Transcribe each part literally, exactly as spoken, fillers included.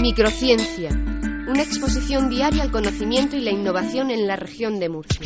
Microciencia, una exposición diaria al conocimiento y la innovación en la región de Murcia.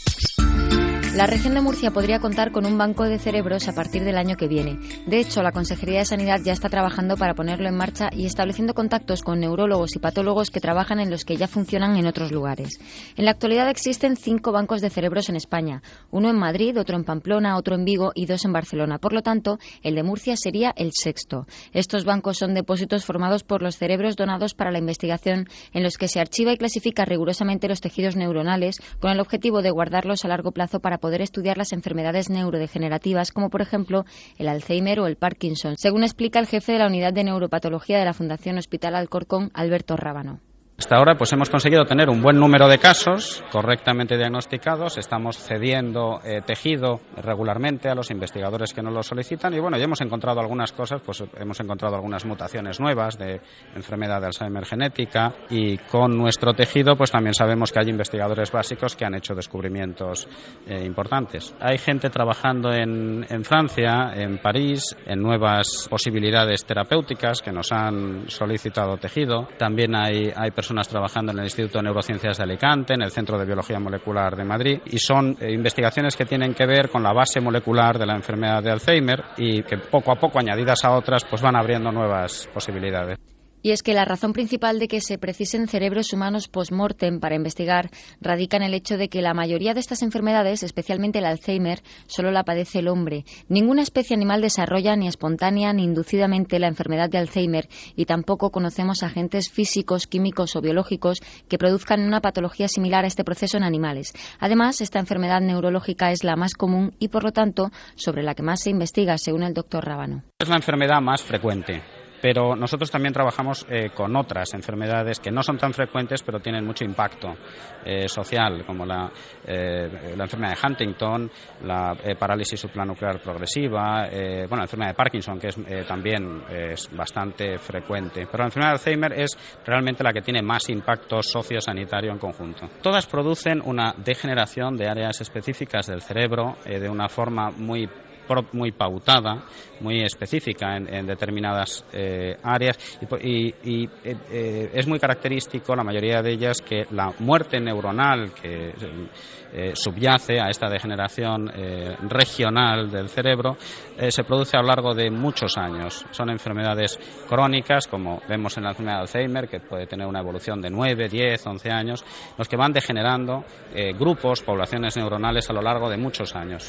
La región de Murcia podría contar con un banco de cerebros a partir del año que viene. De hecho, la Consejería de Sanidad ya está trabajando para ponerlo en marcha y estableciendo contactos con neurólogos y patólogos que trabajan en los que ya funcionan en otros lugares. En la actualidad existen cinco bancos de cerebros en España, uno en Madrid, otro en Pamplona, otro en Vigo y dos en Barcelona. Por lo tanto, el de Murcia sería el sexto. Estos bancos son depósitos formados por los cerebros donados para la investigación, en los que se archiva y clasifica rigurosamente los tejidos neuronales con el objetivo de guardarlos a largo plazo para poder estudiar las enfermedades neurodegenerativas, como por ejemplo el Alzheimer o el Parkinson, según explica el jefe de la Unidad de Neuropatología de la Fundación Hospital Alcorcón, Alberto Rábano. Hasta ahora pues hemos conseguido tener un buen número de casos correctamente diagnosticados, estamos cediendo eh, tejido regularmente a los investigadores que nos lo solicitan y bueno, ya hemos encontrado algunas cosas, pues hemos encontrado algunas mutaciones nuevas de enfermedad de Alzheimer genética y con nuestro tejido pues también sabemos que hay investigadores básicos que han hecho descubrimientos eh, importantes. Hay gente trabajando en, en Francia, en París, en nuevas posibilidades terapéuticas que nos han solicitado tejido. También hay, hay personas personas trabajando en el Instituto de Neurociencias de Alicante, en el Centro de Biología Molecular de Madrid, y son eh, investigaciones que tienen que ver con la base molecular de la enfermedad de Alzheimer y que poco a poco, añadidas a otras, pues van abriendo nuevas posibilidades. Y es que la razón principal de que se precisen cerebros humanos post-mortem para investigar radica en el hecho de que la mayoría de estas enfermedades, especialmente el Alzheimer, solo la padece el hombre. Ninguna especie animal desarrolla ni espontánea ni inducidamente la enfermedad de Alzheimer y tampoco conocemos agentes físicos, químicos o biológicos que produzcan una patología similar a este proceso en animales. Además, esta enfermedad neurológica es la más común y, por lo tanto, sobre la que más se investiga, según el doctor Rábano. Es la enfermedad más frecuente. Pero nosotros también trabajamos eh, con otras enfermedades que no son tan frecuentes, pero tienen mucho impacto eh, social, como la, eh, la enfermedad de Huntington, la eh, parálisis supranuclear progresiva, eh, bueno, la enfermedad de Parkinson, que es, eh, también es bastante frecuente. Pero la enfermedad de Alzheimer es realmente la que tiene más impacto sociosanitario en conjunto. Todas producen una degeneración de áreas específicas del cerebro eh, de una forma muy muy pautada, muy específica en, en determinadas eh, áreas y, y, y eh, es muy característico la mayoría de ellas que la muerte neuronal que eh, subyace a esta degeneración eh, regional del cerebro eh, se produce a lo largo de muchos años. Son enfermedades crónicas, como vemos en la enfermedad de Alzheimer, que puede tener una evolución de nueve, diez, once años, los que van degenerando eh, grupos, poblaciones neuronales a lo largo de muchos años.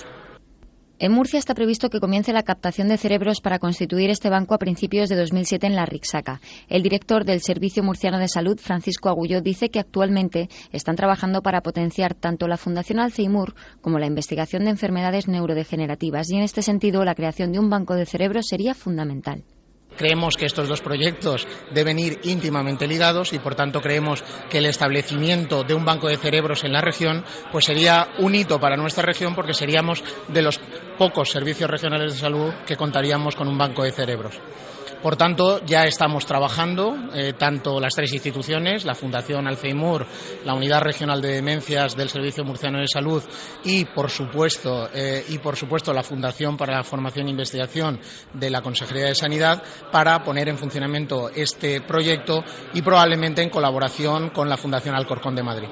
En Murcia está previsto que comience la captación de cerebros para constituir este banco a principios de dos mil siete en la Rixaca. El director del Servicio Murciano de Salud, Francisco Agulló, dice que actualmente están trabajando para potenciar tanto la Fundación Alzheimer como la investigación de enfermedades neurodegenerativas y en este sentido la creación de un banco de cerebros sería fundamental. Creemos que estos dos proyectos deben ir íntimamente ligados y, por tanto, creemos que el establecimiento de un banco de cerebros en la región pues sería un hito para nuestra región porque seríamos de los pocos servicios regionales de salud que contaríamos con un banco de cerebros. Por tanto, ya estamos trabajando, eh, tanto las tres instituciones, la Fundación Alzheimer, la Unidad Regional de Demencias del Servicio Murciano de Salud y, por supuesto, eh, y por supuesto, la Fundación para la Formación e Investigación de la Consejería de Sanidad, para poner en funcionamiento este proyecto y probablemente en colaboración con la Fundación Alcorcón de Madrid.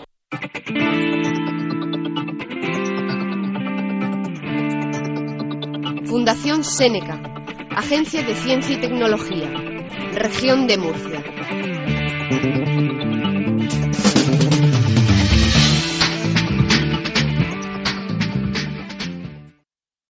Fundación Séneca, Agencia de Ciencia y Tecnología, Región de Murcia.